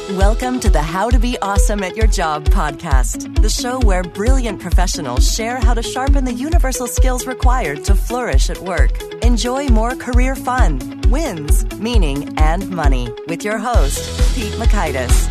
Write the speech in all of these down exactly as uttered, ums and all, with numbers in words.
Welcome to the How to Be Awesome at Your Job podcast, the show where brilliant professionals share how to sharpen the universal skills required to flourish at work. Enjoy more career fun, wins, meaning, and money with your host, Pete Mockaitis.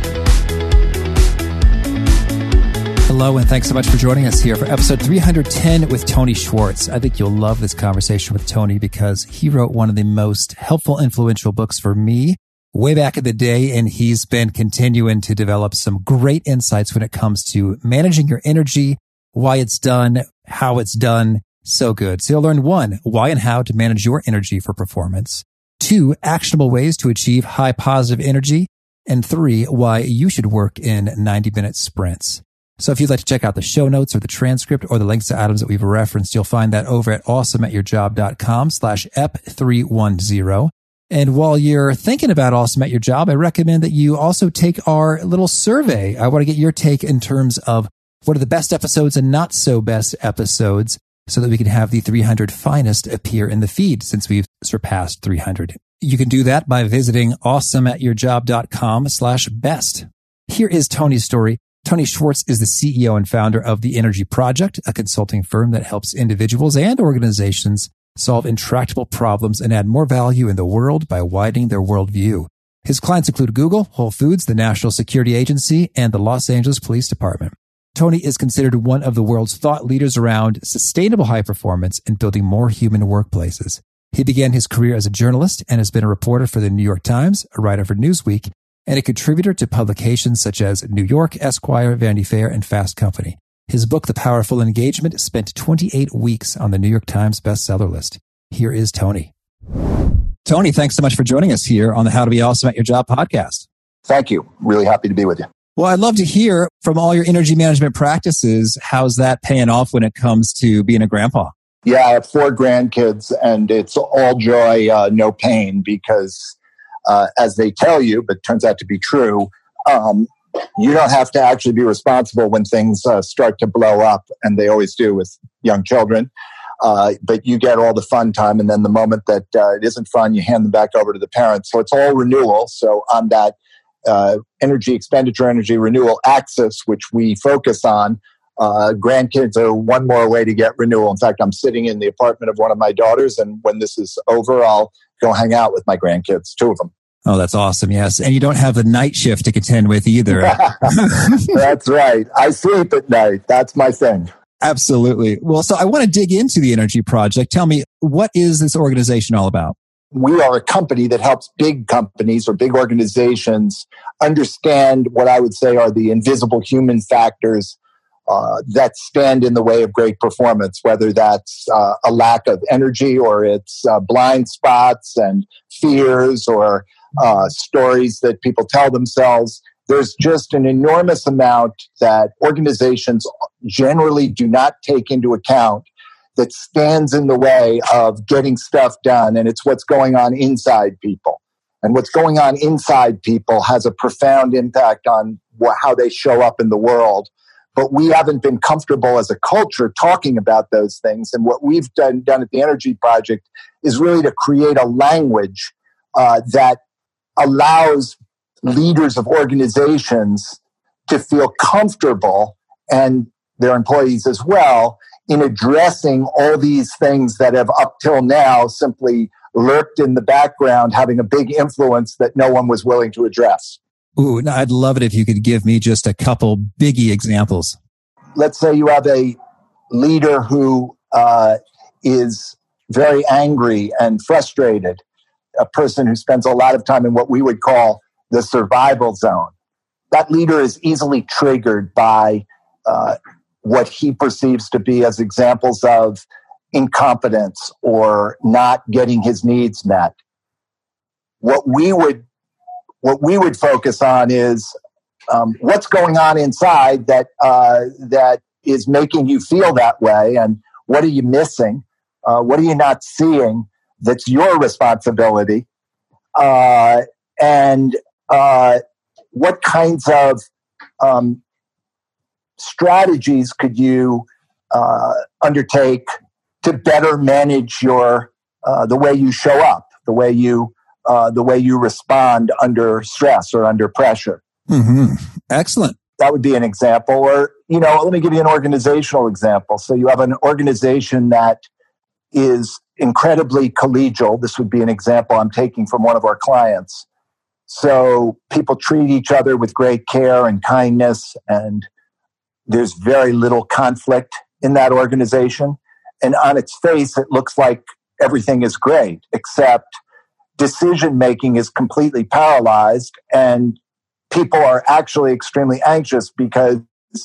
Hello, and thanks so much for joining us here for episode three hundred ten with Tony Schwartz. I think you'll love this conversation with Tony because he wrote one of the most helpful, influential books for me way back in the day, and he's been continuing to develop some great insights when it comes to managing your energy, why it's done, how it's done. So good. So you'll learn one, why and how to manage your energy for performance. Two, actionable ways to achieve high positive energy. And three, why you should work in ninety minute sprints. So if you'd like to check out the show notes or the transcript or the links to items that we've referenced, you'll find that over at awesomeatyourjob.com slash ep310. And while you're thinking about Awesome at Your Job, I recommend that you also take our little survey. I want to get your take in terms of what are the best episodes and not so best episodes so that we can have the three hundred finest appear in the feed since we've surpassed three hundred. You can do that by visiting awesomeatyourjob.com slash best. Here is Tony's story. Tony Schwartz is the C E O and founder of The Energy Project, a consulting firm that helps individuals and organizations solve intractable problems and add more value in the world by widening their worldview. His clients include Google, Whole Foods, the National Security Agency, and the Los Angeles Police Department. Tony is considered one of the world's thought leaders around sustainable high performance and building more human workplaces. He began his career as a journalist and has been a reporter for the New York Times, a writer for Newsweek, and a contributor to publications such as New York, Esquire, Vanity Fair, and Fast Company. His book, The Powerful Engagement, spent twenty-eight weeks on the New York Times bestseller list. Here is Tony. Tony, thanks so much for joining us here on the How to Be Awesome at Your Job podcast. Thank you. Really happy to be with you. Well, I'd love to hear from all your energy management practices. How's that paying off when it comes to being a grandpa? Yeah, I have four grandkids, and it's all joy, uh, no pain, because uh, as they tell you, but turns out to be true, um, you don't have to actually be responsible when things uh, start to blow up, and they always do with young children. Uh, but you get all the fun time, and then the moment that uh, it isn't fun, you hand them back over to the parents. So it's all renewal. So on that uh, energy expenditure, energy renewal axis, which we focus on, uh, grandkids are one more way to get renewal. In fact, I'm sitting in the apartment of one of my daughters, and when this is over, I'll go hang out with my grandkids, two of them. Oh, that's awesome. Yes. And you don't have the night shift to contend with either. That's right. I sleep at night. That's my thing. Absolutely. Well, so I want to dig into the Energy Project. Tell me, what is this organization all about? We are a company that helps big companies or big organizations understand what I would say are the invisible human factors uh, that stand in the way of great performance, whether that's uh, a lack of energy or it's uh, blind spots and fears or uh, stories that people tell themselves. There's just an enormous amount that organizations generally do not take into account that stands in the way of getting stuff done. And it's what's going on inside people. And what's going on inside people has a profound impact on wh- how they show up in the world. But we haven't been comfortable as a culture talking about those things. And what we've done, done at the Energy Project is really to create a language uh, that allows leaders of organizations to feel comfortable, and their employees as well, in addressing all these things that have up till now simply lurked in the background, having a big influence that no one was willing to address. Ooh, I'd love it if you could give me just a couple biggie examples. Let's say you have a leader who uh, is very angry and frustrated, a person who spends a lot of time in what we would call the survival zone. That leader is easily triggered by uh, what he perceives to be as examples of incompetence or not getting his needs met. What we would what we would focus on is um, what's going on inside that uh, that is making you feel that way, and what are you missing? Uh, what are you not seeing that's your responsibility? Uh, and uh, what kinds of um, strategies could you uh, undertake to better manage your uh, the way you show up, the way you uh, the way you respond under stress or under pressure. Mm-hmm. Excellent. That would be an example. Or, you know, let me give you an organizational example. So you have an organization that is incredibly collegial. This would be an example I'm taking from one of our clients. So people treat each other with great care and kindness, and there's very little conflict in that organization. And on its face, it looks like everything is great, except decision-making is completely paralyzed, and people are actually extremely anxious because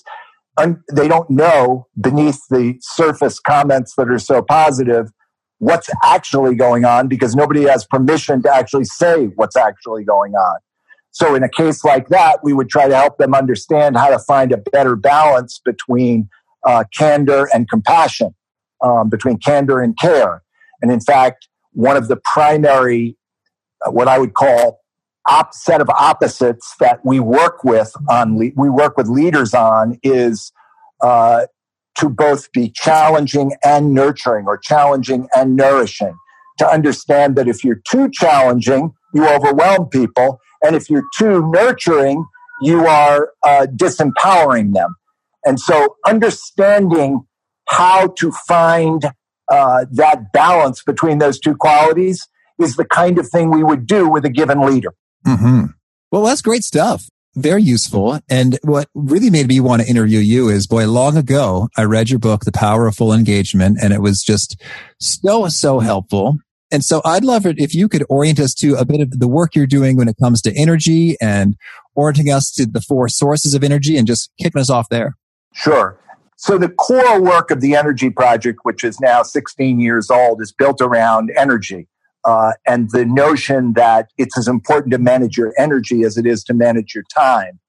un- they don't know beneath the surface comments that are so positive what's actually going on, because nobody has permission to actually say what's actually going on. So in a case like that, we would try to help them understand how to find a better balance between uh, candor and compassion, um, between candor and care. And in fact, one of the primary, uh, what I would call op- set of opposites that we work with on, le- we work with leaders on is uh, to both be challenging and nurturing, or challenging and nourishing. To understand that if you're too challenging, you overwhelm people. And if you're too nurturing, you are uh, disempowering them. And so understanding how to find uh, that balance between those two qualities is the kind of thing we would do with a given leader. Mm-hmm. Well, that's great stuff. Very useful. And what really made me want to interview you is, boy, long ago, I read your book, The Power of Full Engagement, and it was just so, so helpful. And so I'd love it if you could orient us to a bit of the work you're doing when it comes to energy, and orienting us to the four sources of energy, and just kicking us off there. Sure. So the core work of the Energy Project, which is now sixteen years old, is built around energy. Uh, and the notion that it's as important to manage your energy as it is to manage your time.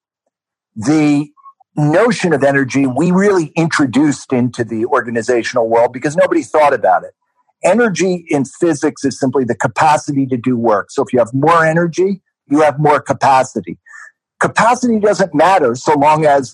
The notion of energy we really introduced into the organizational world because nobody thought about it. Energy in physics is simply the capacity to do work. So if you have more energy, you have more capacity. Capacity doesn't matter so long as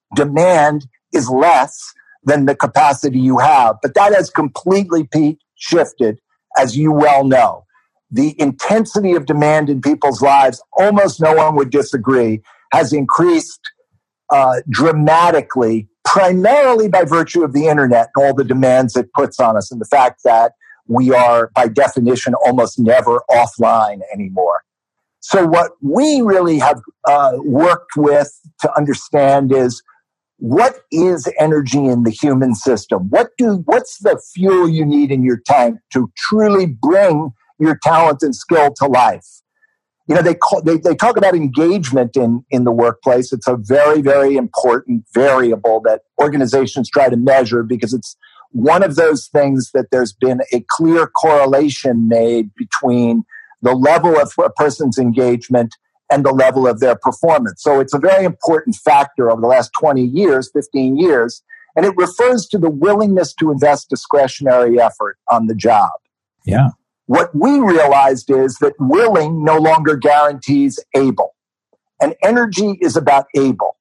demand is less than the capacity you have. But that has completely shifted, as you well know. The intensity of demand in people's lives, almost no one would disagree, has increased uh, dramatically, primarily by virtue of the internet and all the demands it puts on us, and the fact that we are, by definition, almost never offline anymore. So what we really have uh, worked with to understand is, what is energy in the human system? What do, what's the fuel you need in your tank to truly bring your talent and skill to life? You know, they call, they, they talk about engagement in, in the workplace. It's a very, very important variable that organizations try to measure, because it's one of those things that there's been a clear correlation made between the level of a person's engagement and the level of their performance. So it's a very important factor over the last twenty years, fifteen years, and it refers to the willingness to invest discretionary effort on the job. Yeah. What we realized is that willing no longer guarantees able, and energy is about able.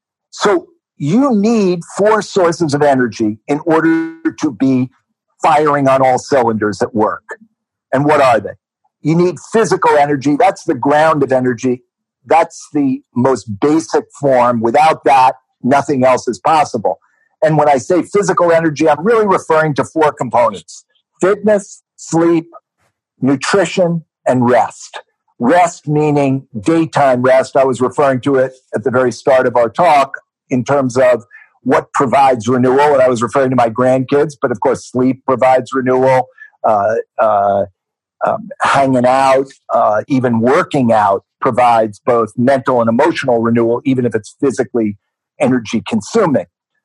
So you need four sources of energy in order to be firing on all cylinders at work. And what are they? You need physical energy. That's the ground of energy. That's the most basic form. Without that, nothing else is possible. And when I say physical energy, I'm really referring to four components: fitness, sleep, nutrition, and rest. Rest meaning daytime rest. I was referring to it at the very start of our talk in terms of what provides renewal. And I was referring to my grandkids, but of course, sleep provides renewal. Uh, uh, Um, hanging out, uh, even working out provides both mental and emotional renewal, even if it's physically energy consuming.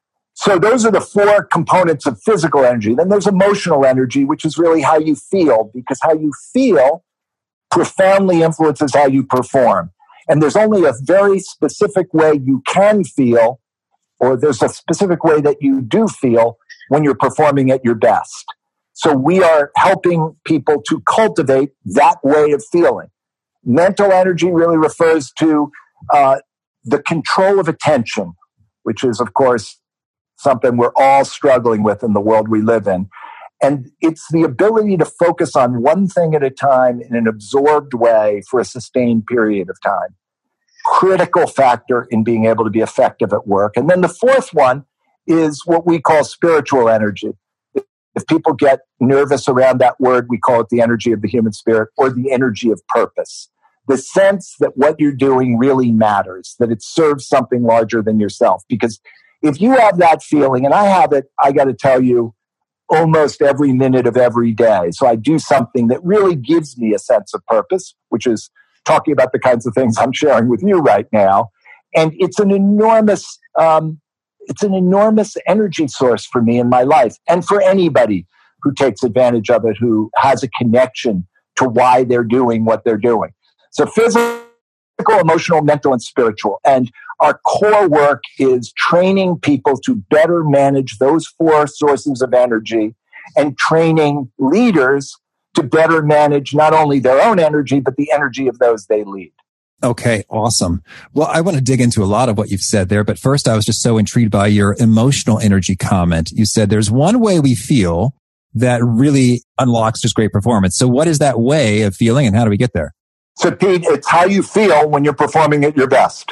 So those are the four components of physical energy. Then there's emotional energy, which is really how you feel, because how you feel profoundly influences how you perform. And there's only a very specific way you can feel, or there's a specific way that you do feel when you're performing at your best. So we are helping people to cultivate that way of feeling. Mental energy really refers to uh, the control of attention, which is, of course, something we're all struggling with in the world we live in. And it's the ability to focus on one thing at a time in an absorbed way for a sustained period of time. Critical factor in being able to be effective at work. And then the fourth one is what we call spiritual energy. If people get nervous around that word, we call it the energy of the human spirit or the energy of purpose. The sense that what you're doing really matters, that it serves something larger than yourself. Because if you have that feeling, and I have it, I got to tell you, almost every minute of every day. So I do something that really gives me a sense of purpose, which is talking about the kinds of things I'm sharing with you right now. And it's an enormous, um, it's an enormous energy source for me in my life and for anybody who takes advantage of it, who has a connection to why they're doing what they're doing. So physical, emotional, mental, and spiritual. And our core work is training people to better manage those four sources of energy and training leaders to better manage not only their own energy, but the energy of those they lead. Okay, awesome. Well, I want to dig into a lot of what you've said there, but first I was just so intrigued by your emotional energy comment. You said there's one way we feel that really unlocks just great performance. So what is that way of feeling and how do we get there? So Pete, it's how you feel when you're performing at your best.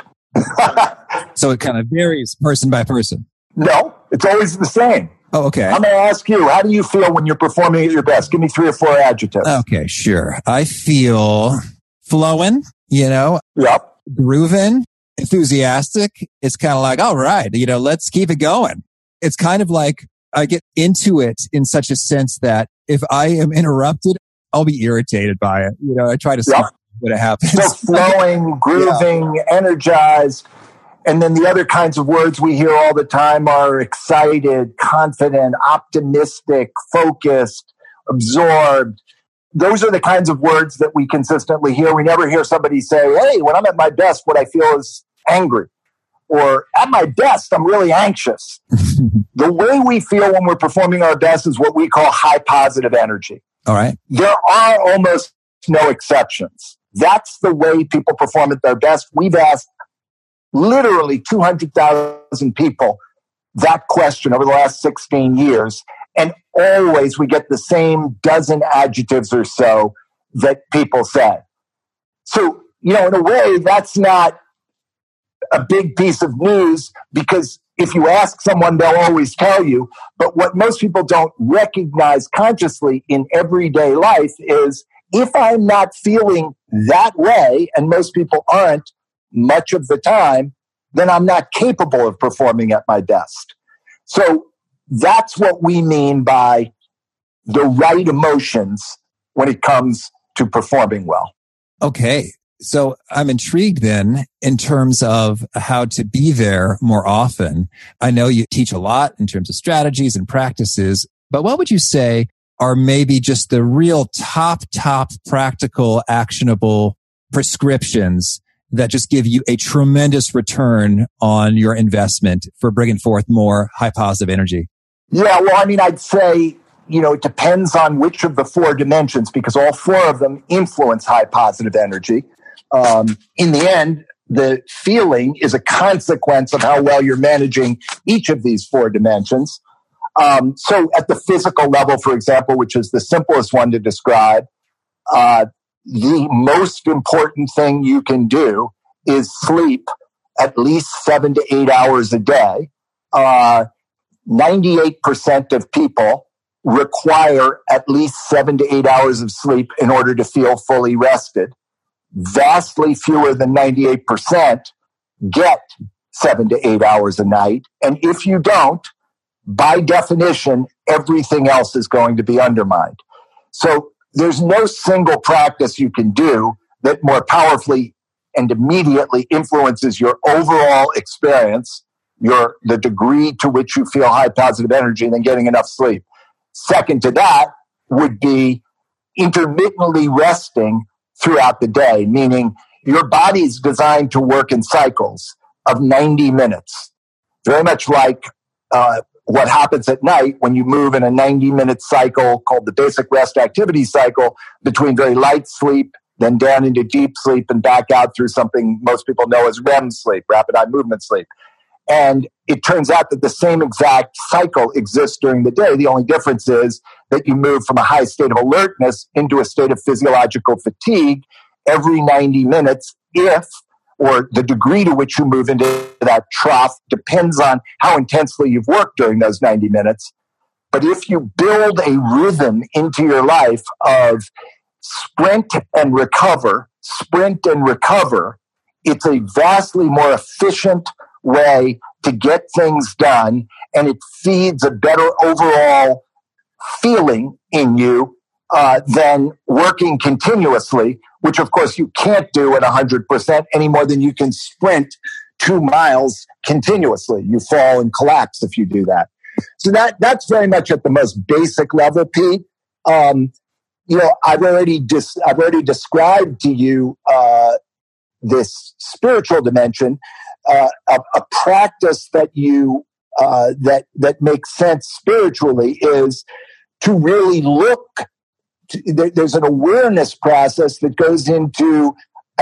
So it kind of varies person by person. No, it's always the same. Oh, okay. I'm going to ask you, how do you feel when you're performing at your best? Give me three or four adjectives. Okay, sure. I feel flowing, you know, yep. grooving, enthusiastic. It's kind of like, all right, you know, let's keep it going. It's kind of like I get into it in such a sense that if I am interrupted, I'll be irritated by it. You know, I try to yep. stop when it happens. So flowing, grooving, yeah. energized. And then the other kinds of words we hear all the time are excited, confident, optimistic, focused, absorbed. Those are the kinds of words that we consistently hear. We never hear somebody say, hey, when I'm at my best, what I feel is angry. Or at my best, I'm really anxious. The way we feel when we're performing our best is what we call high positive energy. All right. There are almost no exceptions. That's the way people perform at their best. We've asked literally two hundred thousand people that question over the last sixteen years. And always we get the same dozen adjectives or so that people say. So, you know, in a way, that's not a big piece of news because if you ask someone, they'll always tell you. But what most people don't recognize consciously in everyday life is if I'm not feeling that way, and most people aren't much of the time, then I'm not capable of performing at my best. So that's what we mean by the right emotions when it comes to performing well. Okay. So I'm intrigued then in terms of how to be there more often. I know you teach a lot in terms of strategies and practices, but what would you say are maybe just the real top, top practical, actionable prescriptions that just give you a tremendous return on your investment for bringing forth more high positive energy? Yeah, well, I mean, I'd say, you know, it depends on which of the four dimensions because all four of them influence high positive energy. Um, in the end, the feeling is a consequence of how well you're managing each of these four dimensions. Um, so at the physical level, for example, which is the simplest one to describe, uh, the most important thing you can do is sleep at least seven to eight hours a day. Uh, ninety-eight percent of people require at least seven to eight hours of sleep in order to feel fully rested. Vastly fewer than ninety-eight percent get seven to eight hours a night. And if you don't, by definition, everything else is going to be undermined. So there's no single practice you can do that more powerfully and immediately influences your overall experience, your the degree to which you feel high positive energy than getting enough sleep. Second to that would be intermittently resting throughout the day, meaning your body's designed to work in cycles of ninety minutes, very much like uh, what happens at night when you move in a ninety minute cycle called the basic rest activity cycle between very light sleep, then down into deep sleep and back out through something most people know as R E M sleep, rapid eye movement sleep. And it turns out that the same exact cycle exists during the day. The only difference is that you move from a high state of alertness into a state of physiological fatigue every ninety minutes if, or the degree to which you move into that trough depends on how intensely you've worked during those ninety minutes. But if you build a rhythm into your life of sprint and recover, sprint and recover, it's a vastly more efficient way to get things done, and it feeds a better overall feeling in you uh, than working continuously, which of course you can't do at one hundred percent any more than you can sprint two miles continuously. You fall and collapse if you do that. So that that's very much at the most basic level, Pete. Um, you know, I've already dis- I've already described to you uh, this spiritual dimension. Uh, a, a practice that you uh, that that makes sense spiritually is to really look. To, there, there's an awareness process that goes into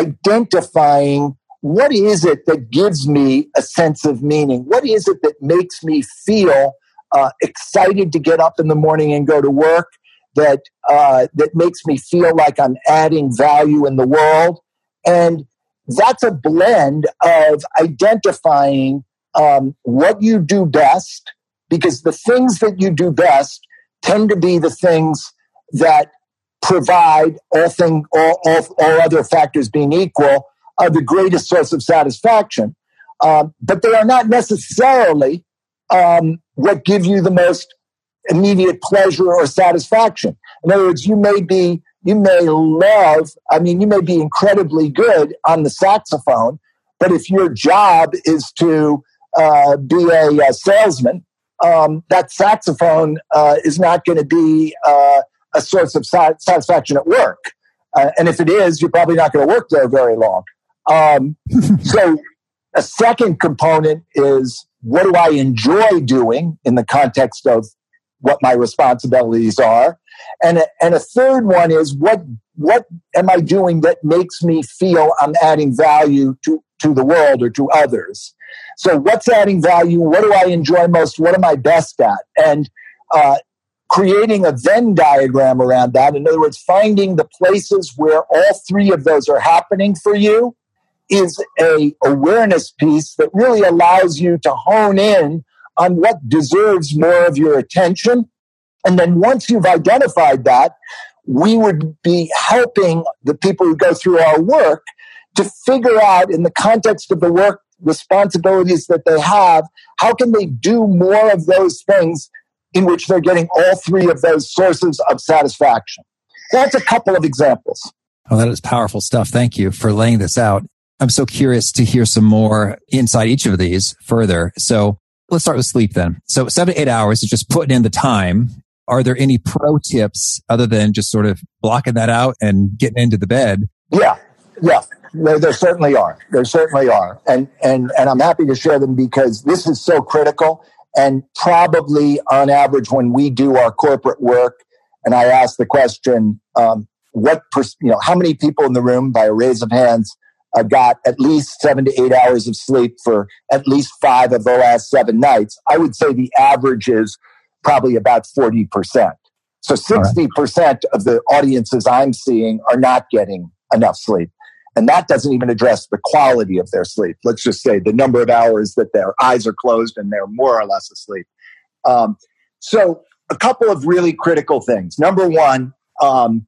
identifying what is it that gives me a sense of meaning. What is it that makes me feel uh, excited to get up in the morning and go to work? That uh, that makes me feel like I'm adding value in the world. And that's a blend of identifying um, what you do best, because the things that you do best tend to be the things that provide, all, thing, all, all, all other factors being equal, are the greatest source of satisfaction. Um, but they are not necessarily um, what give you the most immediate pleasure or satisfaction. In other words, you may be You may love, I mean, you may be incredibly good on the saxophone, but if your job is to uh, be a, a salesman, um, that saxophone uh, is not going to be uh, a source of satisfaction at work. Uh, and if it is, you're probably not going to work there very long. Um, so a second component is, what do I enjoy doing in the context of what my responsibilities are? And a, and a third one is, what what am I doing that makes me feel I'm adding value to, to the world or to others? So what's adding value? What do I enjoy most? What am I best at? And uh, creating a Venn diagram around that, in other words, finding the places where all three of those are happening for you, is a awareness piece that really allows you to hone in on what deserves more of your attention. And then once you've identified that, we would be helping the people who go through our work to figure out, in the context of the work responsibilities that they have, how can they do more of those things in which they're getting all three of those sources of satisfaction. That's a couple of examples. Oh, that is powerful stuff. Thank you for laying this out. I'm so curious to hear some more inside each of these further. So let's start with sleep then. So seven to eight hours is just putting in the time. Are there any pro tips other than just sort of blocking that out and getting into the bed? Yeah, yeah. There, there certainly are. There certainly are. And, and, and I'm happy to share them because this is so critical. And probably on average, when we do our corporate work, and I ask the question, um, what, pers- you know, how many people in the room, by a raise of hands, uh, got at least seven to eight hours of sleep for at least five of the last seven nights? I would say the average is probably about forty percent. So sixty percent of the audiences I'm seeing are not getting enough sleep. And that doesn't even address the quality of their sleep. Let's just say the number of hours that their eyes are closed and they're more or less asleep. Um, so a couple of really critical things. Number one, um,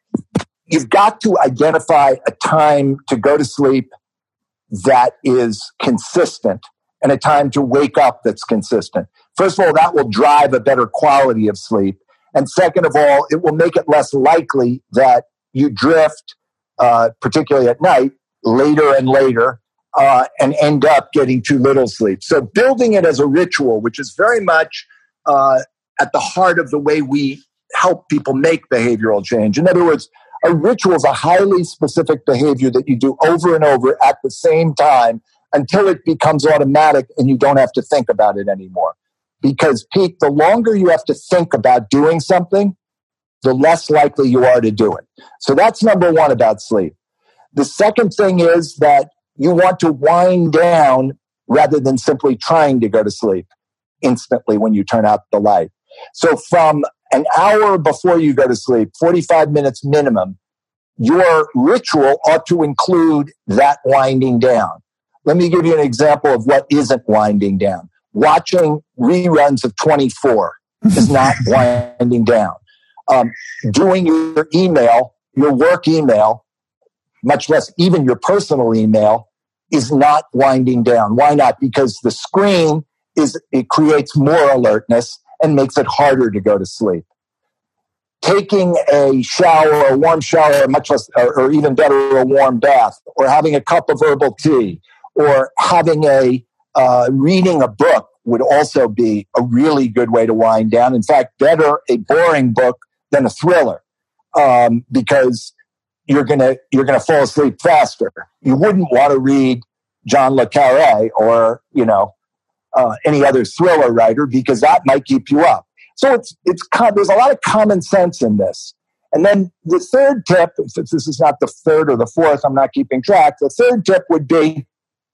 you've got to identify a time to go to sleep that is consistent and a time to wake up that's consistent. First of all, that will drive a better quality of sleep. And second of all, it will make it less likely that you drift, uh, particularly at night, later and later, uh, and end up getting too little sleep. So building it as a ritual, which is very much uh, at the heart of the way we help people make behavioral change. In other words, a ritual is a highly specific behavior that you do over and over at the same time until it becomes automatic and you don't have to think about it anymore. Because, Pete, the longer you have to think about doing something, the less likely you are to do it. So that's number one about sleep. The second thing is that you want to wind down rather than simply trying to go to sleep instantly when you turn out the light. So from an hour before you go to sleep, forty-five minutes minimum, your ritual ought to include that winding down. Let me give you an example of what isn't winding down. Watching reruns of twenty-four is not winding down. Um, doing your email, your work email, much less even your personal email, is not winding down. Why not? Because the screen is, it creates more alertness and makes it harder to go to sleep. Taking a shower, a warm shower, much less, or, or even better, a warm bath, or having a cup of herbal tea, or having a, uh, reading a book would also be a really good way to wind down. In fact, better a boring book than a thriller, um, because you're gonna you're gonna fall asleep faster. You wouldn't want to read John le Carré or you know uh, any other thriller writer because that might keep you up. So it's it's there's a lot of common sense in this. And then the third tip, since this is not the third or the fourth, I'm not keeping track. The third tip would be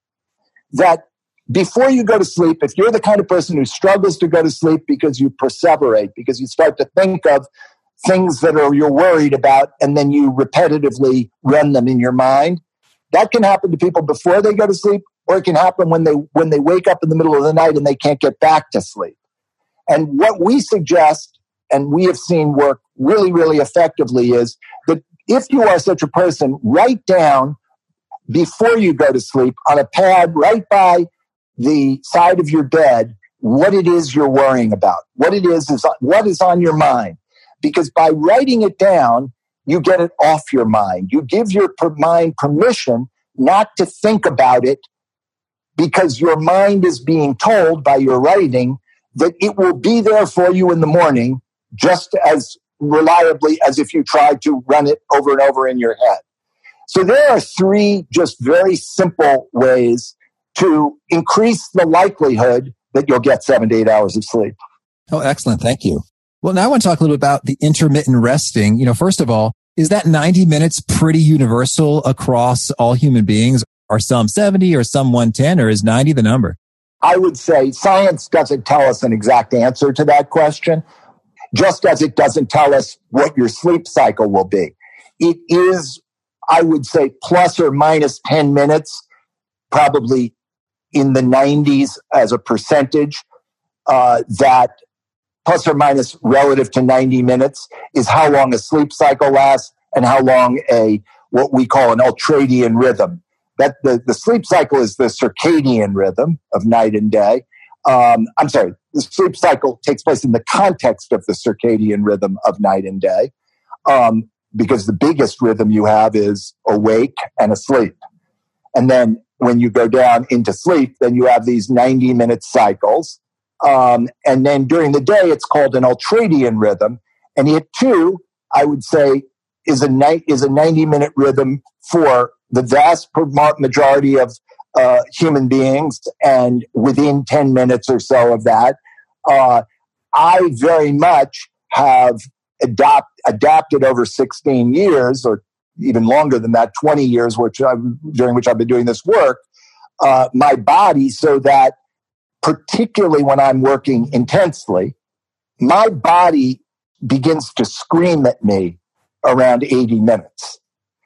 that before you go to sleep, if you're the kind of person who struggles to go to sleep because you perseverate, because you start to think of things that are you're worried about, and then you repetitively run them in your mind, that can happen to people before they go to sleep, or it can happen when they when they wake up in the middle of the night and they can't get back to sleep. And what we suggest, and we have seen work really, really effectively, is that if you are such a person, write down before you go to sleep on a pad right by the side of your bed what it is you're worrying about, what it is, is what is on your mind. Because by writing it down, you get it off your mind. You give your mind permission not to think about it because your mind is being told by your writing that it will be there for you in the morning just as reliably as if you tried to run it over and over in your head. So there are three just very simple ways to increase the likelihood that you'll get seven to eight hours of sleep. Oh, excellent. Thank you. Well, now I want to talk a little bit about the intermittent resting. You know, first of all, is that ninety minutes pretty universal across all human beings? Are some seventy or some one ten, or is ninety the number? I would say science doesn't tell us an exact answer to that question, just as it doesn't tell us what your sleep cycle will be. It is, I would say, plus or minus ten minutes, probably in the nineties as a percentage, uh, that plus or minus relative to ninety minutes is how long a sleep cycle lasts and how long a, what we call an ultradian rhythm. That the, the sleep cycle is the circadian rhythm of night and day. Um, I'm sorry, the sleep cycle takes place in the context of the circadian rhythm of night and day, um, because the biggest rhythm you have is awake and asleep. And then when you go down into sleep, then you have these ninety minute cycles. Um, and then during the day, it's called an ultradian rhythm. And it too, I would say, is a night is a ninety minute rhythm for the vast majority of uh, human beings. And within ten minutes or so of that, uh, I very much have adopt, adapted over sixteen years, or even longer than that, twenty years, which I've, during which I've been doing this work, uh, my body, so that particularly when I'm working intensely, my body begins to scream at me around eighty minutes.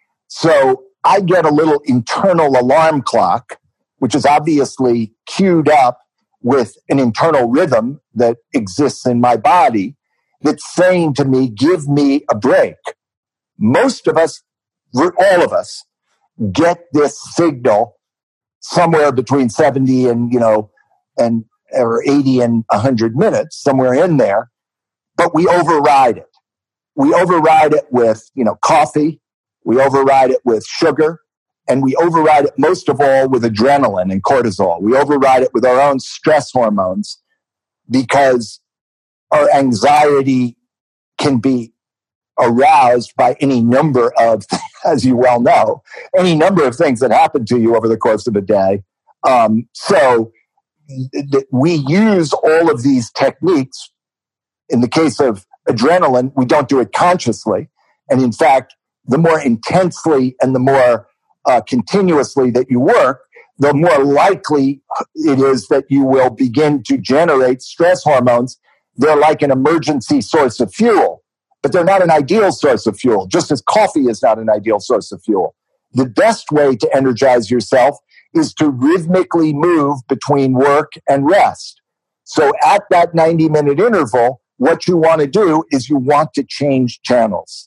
So I get a little internal alarm clock, which is obviously queued up with an internal rhythm that exists in my body that's saying to me, give me a break. Most of us, all of us, get this signal somewhere between seventy and, you know, and or eighty and one hundred minutes, somewhere in there, but we override it. We override it with, you know, coffee. We override it with sugar. And we override it most of all with adrenaline and cortisol. We override it with our own stress hormones because our anxiety can be aroused by any number of, as you well know, any number of things that happen to you over the course of a day. Um, so th- we use all of these techniques. In the case of adrenaline, we don't do it consciously. And in fact, the more intensely and the more uh, continuously that you work, the more likely it is that you will begin to generate stress hormones. They're like an emergency source of fuel, but they're not an ideal source of fuel, just as coffee is not an ideal source of fuel. The best way to energize yourself is to rhythmically move between work and rest. So at that ninety minute interval, what you want to do is you want to change channels.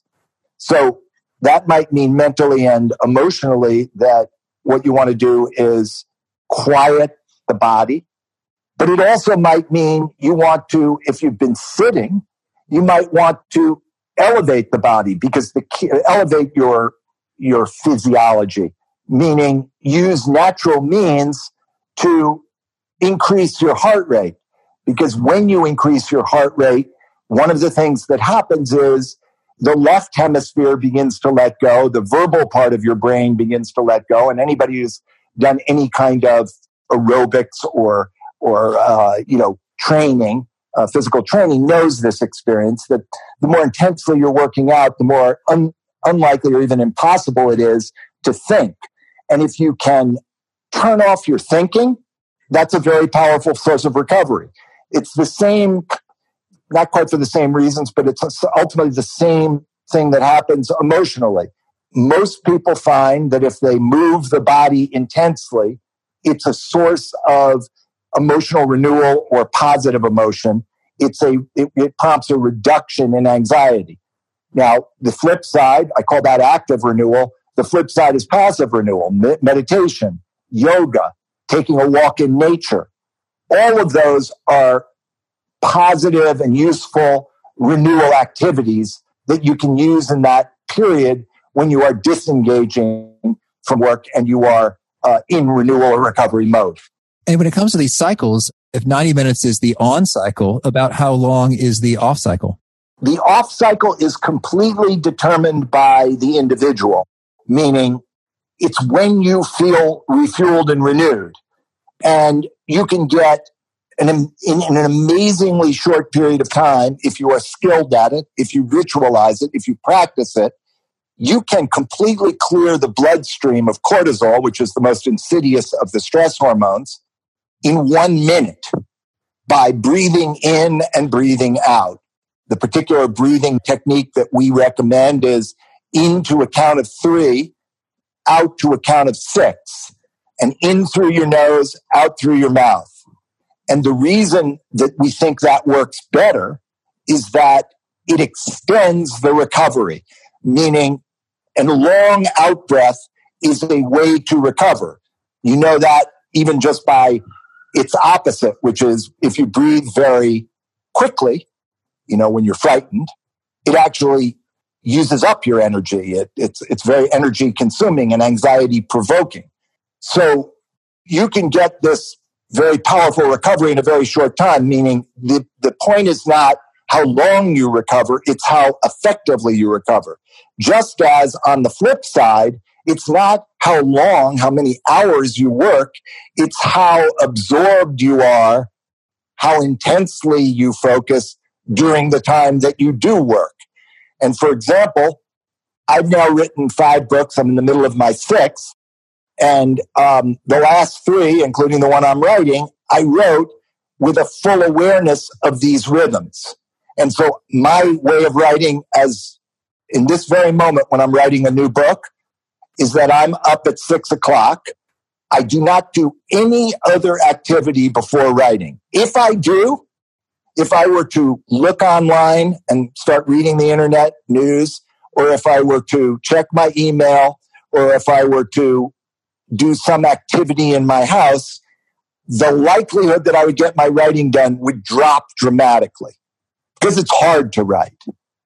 So that might mean mentally and emotionally that what you want to do is quiet the body. But it also might mean you want to, if you've been sitting, you might want to elevate the body, because the key, elevate your, your physiology, meaning use natural means to increase your heart rate. Because when you increase your heart rate, one of the things that happens is the left hemisphere begins to let go, the verbal part of your brain begins to let go, and anybody who's done any kind of aerobics or or uh, you know training, uh, physical training, knows this experience, that the more intensely you're working out, the more un- unlikely or even impossible it is to think. And if you can turn off your thinking, that's a very powerful source of recovery. It's the same, not quite for the same reasons, but it's ultimately the same thing that happens emotionally. Most people find that if they move the body intensely, it's a source of emotional renewal or positive emotion. It's a, it, it prompts a reduction in anxiety. Now, the flip side, I call that active renewal. The flip side is passive renewal, meditation, yoga, taking a walk in nature. All of those are positive and useful renewal activities that you can use in that period when you are disengaging from work and you are uh, in renewal or recovery mode. And when it comes to these cycles, if ninety minutes is the on cycle, about how long is the off cycle? The off cycle is completely determined by the individual, meaning it's when you feel refueled and renewed. And you can get an, in, in an amazingly short period of time, if you are skilled at it, if you ritualize it, if you practice it, you can completely clear the bloodstream of cortisol, which is the most insidious of the stress hormones, in one minute by breathing in and breathing out. The particular breathing technique that we recommend is in to a count of three, out to a count of six, and in through your nose, out through your mouth. And the reason that we think that works better is that it extends the recovery, meaning a long out breath is a way to recover. You know that even just by its opposite, which is if you breathe very quickly, you know, when you're frightened, it actually uses up your energy. It, it's, it's very energy consuming and anxiety provoking. So you can get this very powerful recovery in a very short time, meaning the, the point is not how long you recover, it's how effectively you recover. Just as on the flip side, it's not how long, how many hours you work, it's how absorbed you are, how intensely you focus during the time that you do work. And for example, I've now written five books. I'm in the middle of my sixth. And um, the last three, including the one I'm writing, I wrote with a full awareness of these rhythms. And so my way of writing, as in this very moment when I'm writing a new book, is that I'm up at six o'clock. I do not do any other activity before writing. If I do, if I were to look online and start reading the internet news, or if I were to check my email, or if I were to do some activity in my house, the likelihood that I would get my writing done would drop dramatically because it's hard to write.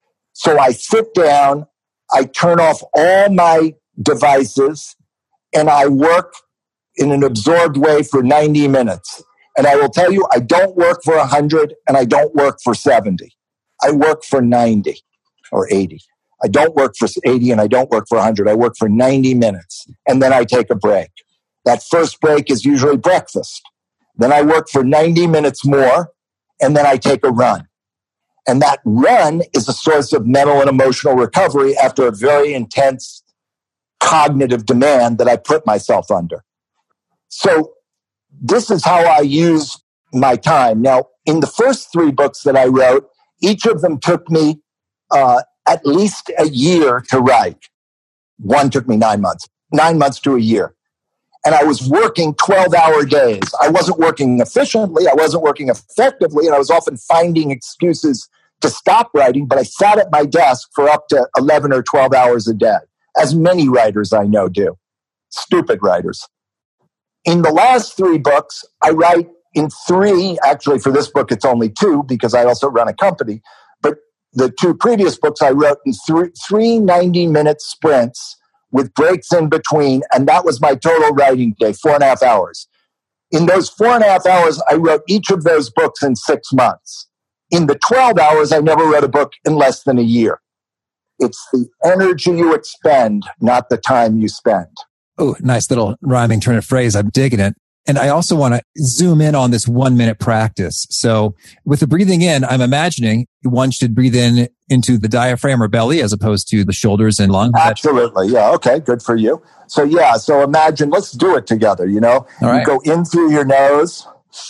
So I sit down, I turn off all my devices, and I work in an absorbed way for ninety minutes. And I will tell you, I don't work for one hundred and I don't work for seventy. I work for ninety or eighty. I don't work for eighty and I don't work for one hundred. I work for ninety minutes and then I take a break. That first break is usually breakfast. Then I work for ninety minutes more and then I take a run. And that run is a source of mental and emotional recovery after a very intense cognitive demand that I put myself under. So this is how I use my time. Now, in the first three books that I wrote, each of them took me uh, at least a year to write. One took me nine months, nine months to a year. And I was working twelve-hour days. I wasn't working efficiently. I wasn't working effectively. And I was often finding excuses to stop writing. But I sat at my desk for up to eleven or twelve hours a day, as many writers I know do. Stupid writers. In the last three books, I write in three. Actually, for this book, it's only two because I also run a company. But the two previous books I wrote in three, three ninety-minute sprints with breaks in between, and that was my total writing day, four and a half hours. In those four and a half hours, I wrote each of those books in six months. In the twelve hours, I never read a book in less than a year. It's the energy you expend, not the time you spend. Oh, nice little rhyming turn of phrase. I'm digging it. And I also want to zoom in on this one minute practice. So with the breathing in, I'm imagining one should breathe in into the diaphragm or belly as opposed to the shoulders and lungs. Absolutely. Yeah. Okay. Good for you. So yeah. So imagine, let's do it together. You know, All right. You go in through your nose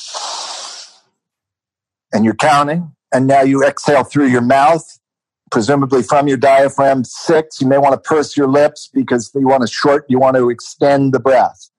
and you're counting. And now you exhale through your mouth, presumably from your diaphragm. Six. You may want to purse your lips because you want to short, you want to extend the breath.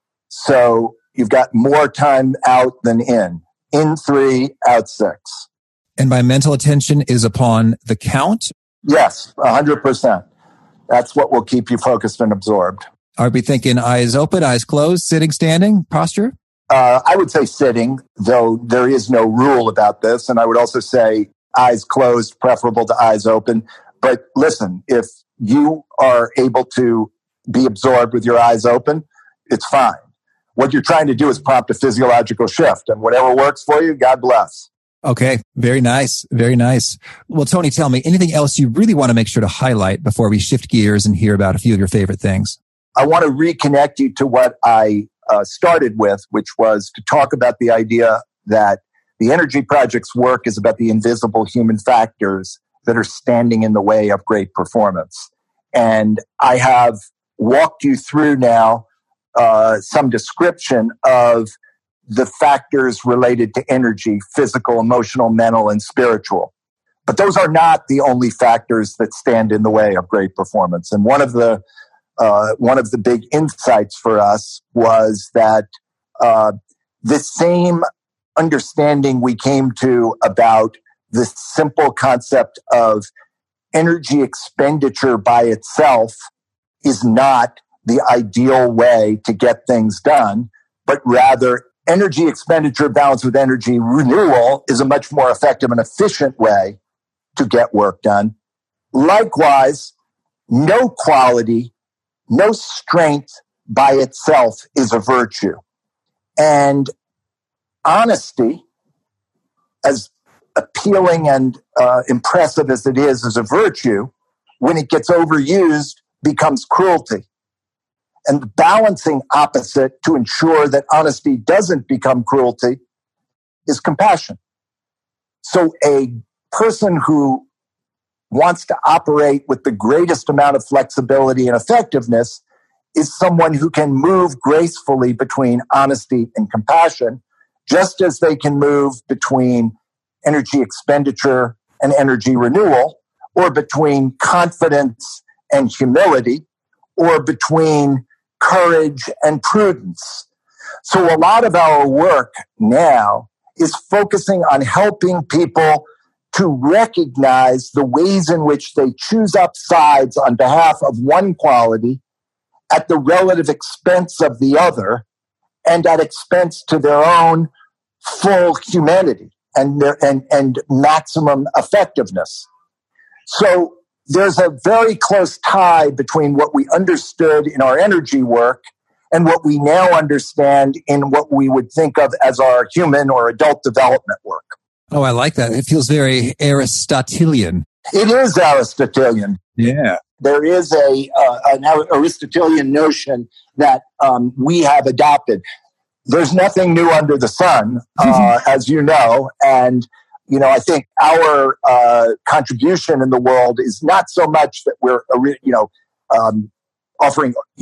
So you've got more time out than in. In three, out six. And my mental attention is upon the count? Yes, one hundred percent. That's what will keep you focused and absorbed. Are we thinking eyes open, eyes closed, sitting, standing, posture? Uh, I would say sitting, though there is no rule about this. And I would also say eyes closed, preferable to eyes open. But listen, if you are able to be absorbed with your eyes open, it's fine. What you're trying to do is prompt a physiological shift, and whatever works for you, God bless. Okay. Very nice. Very nice. Well, Tony, tell me anything else you really want to make sure to highlight before we shift gears and hear about a few of your favorite things? I want to reconnect you to what I uh, started with, which was to talk about the idea that the Energy Project's work is about the invisible human factors that are standing in the way of great performance. And I have walked you through now Uh, some description of the factors related to energy, physical, emotional, mental, and spiritual. But those are not the only factors that stand in the way of great performance. And one of the uh, one of the big insights for us was that uh, the same understanding we came to about the simple concept of energy expenditure by itself is not the ideal way to get things done, but rather energy expenditure balanced with energy renewal is a much more effective and efficient way to get work done. Likewise, no quality, no strength by itself is a virtue. And honesty, as appealing and uh, impressive as it is as a virtue, when it gets overused, becomes cruelty. And the balancing opposite to ensure that honesty doesn't become cruelty is compassion. So a person who wants to operate with the greatest amount of flexibility and effectiveness is someone who can move gracefully between honesty and compassion, just as they can move between energy expenditure and energy renewal, or between confidence and humility, or between courage and prudence. So a lot of our work now is focusing on helping people to recognize the ways in which they choose up sides on behalf of one quality at the relative expense of the other and at expense to their own full humanity and their, and, and maximum effectiveness. So there's a very close tie between what we understood in our energy work and what we now understand in what we would think of as our human or adult development work. Oh, I like that. It feels very Aristotelian. It is Aristotelian. Yeah. There is a uh, an Aristotelian notion that um, we have adopted. There's nothing new under the sun, uh, as you know, and you know, I think our uh, contribution in the world is not so much that we're, you know, um, offering, you know,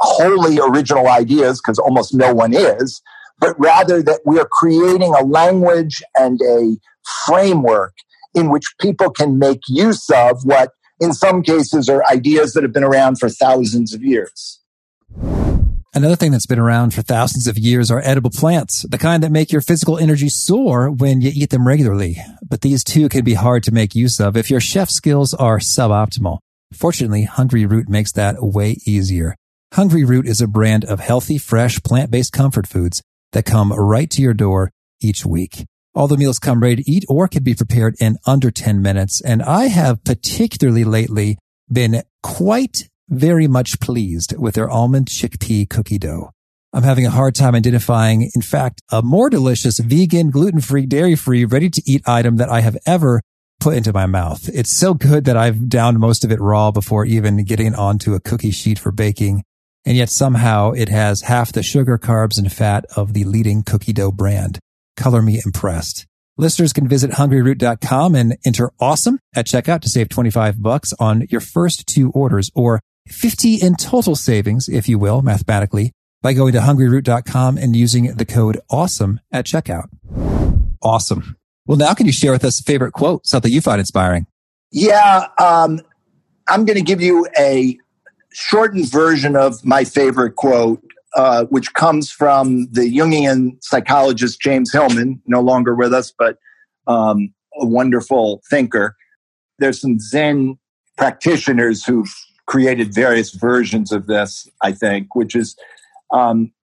wholly original ideas, because almost no one is, but rather that we are creating a language and a framework in which people can make use of what, in some cases, are ideas that have been around for thousands of years. Another thing that's been around for thousands of years are edible plants, the kind that make your physical energy soar when you eat them regularly. But these too can be hard to make use of if your chef skills are suboptimal. Fortunately, Hungry Root makes that way easier. Hungry Root is a brand of healthy, fresh, plant-based comfort foods that come right to your door each week. All the meals come ready to eat or can be prepared in under ten minutes. And I have particularly lately been quite very much pleased with their almond chickpea cookie dough. I'm having a hard time identifying, in fact, a more delicious vegan, gluten-free, dairy-free, ready-to-eat item that I have ever put into my mouth. It's so good that I've downed most of it raw before even getting onto a cookie sheet for baking. And yet somehow it has half the sugar, carbs, and fat of the leading cookie dough brand. Color me impressed. Listeners can visit hungry root dot com and enter AWESOME at checkout to save twenty-five bucks on your first two orders, or fifty in total savings, if you will, mathematically, by going to hungry root dot com and using the code AWESOME at checkout. Awesome. Well, now can you share with us a favorite quote, something you find inspiring? Yeah, um, I'm going to give you a shortened version of my favorite quote, uh, which comes from the Jungian psychologist James Hillman, no longer with us, but um, a wonderful thinker. There's some Zen practitioners who've created various versions of this, I think, which is um,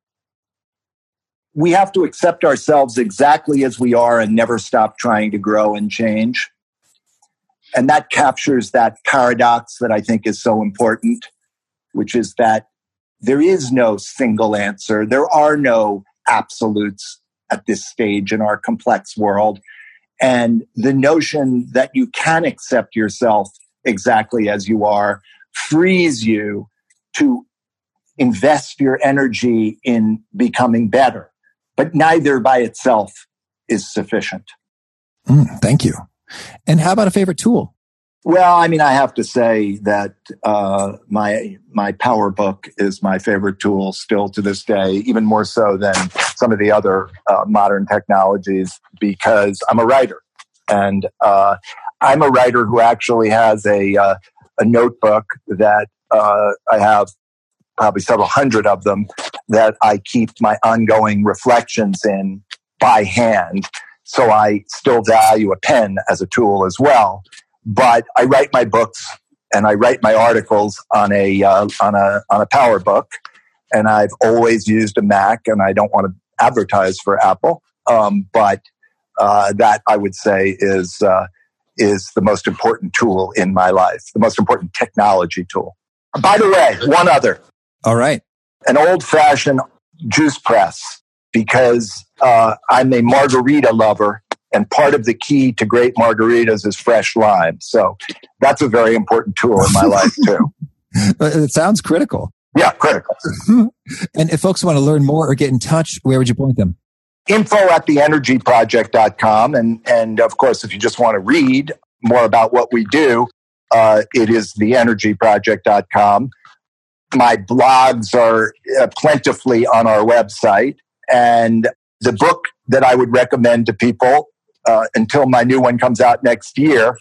we have to accept ourselves exactly as we are and never stop trying to grow and change. And that captures that paradox that I think is so important, which is that there is no single answer. There are no absolutes at this stage in our complex world. And the notion that you can accept yourself exactly as you are frees you to invest your energy in becoming better. But neither by itself is sufficient. Mm, thank you. And how about a favorite tool? Well, I mean, I have to say that uh, my my Power Book is my favorite tool still to this day, even more so than some of the other uh, modern technologies, because I'm a writer. And uh, I'm a writer who actually has a, uh, a notebook that uh, I have probably several hundred of them that I keep my ongoing reflections in by hand. So I still value a pen as a tool as well. But I write my books and I write my articles on a uh, on a on a Power Book, and I've always used a Mac. And I don't want to advertise for Apple, um, but uh, that I would say is uh, is the most important tool in my life, the most important technology tool. By the way, one other. All right, an old-fashioned juice press, because uh, I'm a margarita lover. And part of the key to great margaritas is fresh lime. So that's a very important tool in my life, too. It sounds critical. Yeah, critical. And if folks want to learn more or get in touch, where would you point them? Info at the energy project dot com. And, and of course, if you just want to read more about what we do, uh, it is the energy project dot com. My blogs are uh, plentifully on our website. And the book that I would recommend to people Uh, until my new one comes out next year,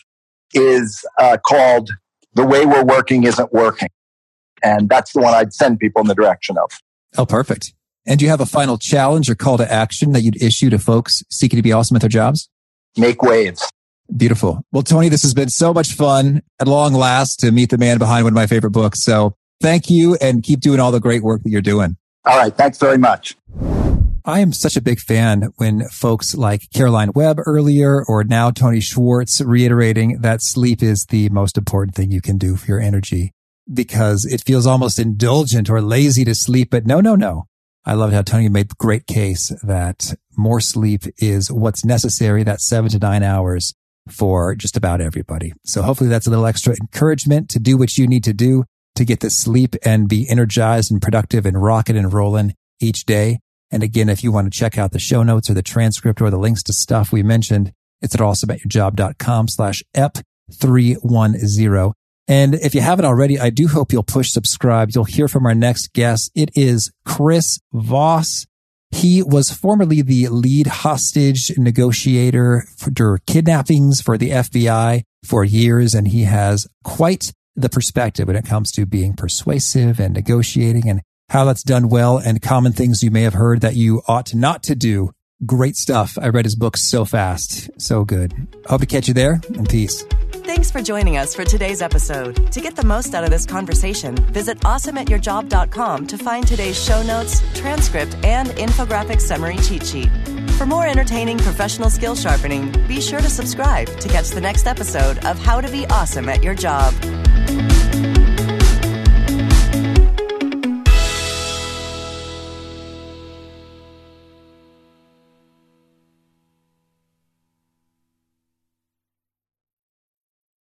is uh, called The Way We're Working Isn't Working. And that's the one I'd send people in the direction of. Oh, perfect. And do you have a final challenge or call to action that you'd issue to folks seeking to be awesome at their jobs? Make waves. Beautiful. Well, Tony, this has been so much fun at long last to meet the man behind one of my favorite books. So thank you, and keep doing all the great work that you're doing. All right. Thanks very much. I am such a big fan when folks like Caroline Webb earlier, or now Tony Schwartz, reiterating that sleep is the most important thing you can do for your energy, because it feels almost indulgent or lazy to sleep. But no, no, no. I loved how Tony made the great case that more sleep is what's necessary, that seven to nine hours for just about everybody. So hopefully that's a little extra encouragement to do what you need to do to get the sleep and be energized and productive and rocking and rolling each day. And again, if you want to check out the show notes or the transcript or the links to stuff we mentioned, it's at awesomeatyourjob.com slash ep310. And if you haven't already, I do hope you'll push subscribe. You'll hear from our next guest. It is Chris Voss. He was formerly the lead hostage negotiator for kidnappings for the F B I for years, and he has quite the perspective when it comes to being persuasive and negotiating and how that's done well and common things you may have heard that you ought not to do. Great stuff. I read his book so fast. So good. Hope to catch you there, and peace. Thanks for joining us for today's episode. To get the most out of this conversation, visit awesome at your job dot com to find today's show notes, transcript, and infographic summary cheat sheet. For more entertaining professional skill sharpening, be sure to subscribe to catch the next episode of How to Be Awesome at Your Job.